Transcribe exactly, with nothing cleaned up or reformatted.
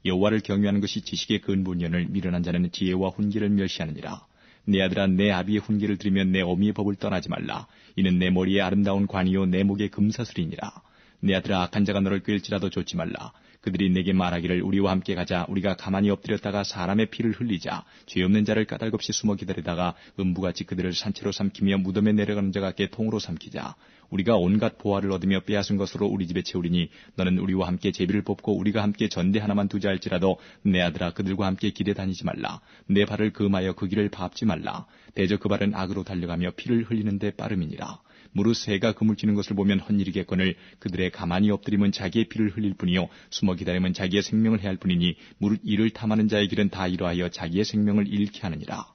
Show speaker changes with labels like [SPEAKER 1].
[SPEAKER 1] 여호와를 경외하는 것이 지식의 근본이언을 미련한 자는 지혜와 훈계를 멸시하느니라. 내 아들아, 내 아비의 훈계를 들으면 내 어미의 법을 떠나지 말라. 이는 내 머리에 아름다운 관이요 내 목에 금사슬이니라. 내 아들아, 악한 자가 너를 꿰을지라도 좇지 말라. 그들이 내게 말하기를 우리와 함께 가자. 우리가 가만히 엎드렸다가 사람의 피를 흘리자. 죄 없는 자를 까닭없이 숨어 기다리다가 음부같이 그들을 산채로 삼키며 무덤에 내려가는 자 같게 통으로 삼키자. 우리가 온갖 보화를 얻으며 빼앗은 것으로 우리 집에 채우리니 너는 우리와 함께 제비를 뽑고 우리가 함께 전대 하나만 두자 할지라도 내 아들아, 그들과 함께 길에 다니지 말라. 내 발을 금하여 그 길을 밟지 말라. 대저 그 발은 악으로 달려가며 피를 흘리는 데 빠름이니라. 무릇 새가 그물 찌는 것을 보면 헛일이겠거늘 그들의 가만히 엎드림은 자기의 피를 흘릴 뿐이요 숨어 기다림은 자기의 생명을 해할 뿐이니 무릇 이를 탐하는 자의 길은 다 이러하여 자기의 생명을 잃게 하느니라.